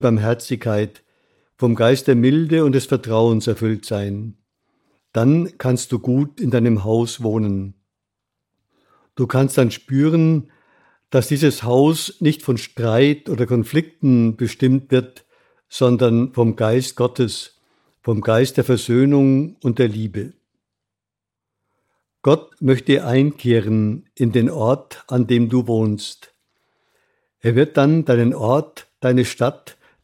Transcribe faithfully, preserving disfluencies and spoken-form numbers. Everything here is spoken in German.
Barmherzigkeit, vom Geist der Milde und des Vertrauens erfüllt sein. Dann kannst du gut in deinem Haus wohnen. Du kannst dann spüren, dass dieses Haus nicht von Streit oder Konflikten bestimmt wird, sondern vom Geist Gottes, vom Geist der Versöhnung und der Liebe. Gott möchte einkehren in den Ort, an dem du wohnst. Er wird dann deinen Ort, deine Stadt,